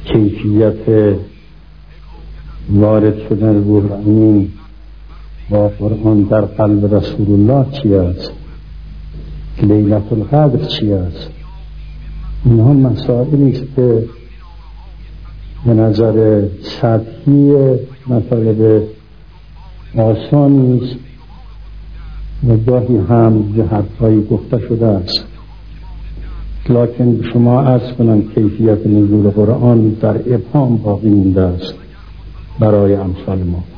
کیفیت وارد شدن روح امین با قرآن در قلب رسول الله چی است، لیلة القدر چی است، اینها مسائلی است که به نظر سطحی مطالب آسانی است و گاهی هم جهت‌هایی گفته شده است، لکن به شما عرض کنم کیفیت نزول قرآن در ابهام باقی مونده است برای امثال ما.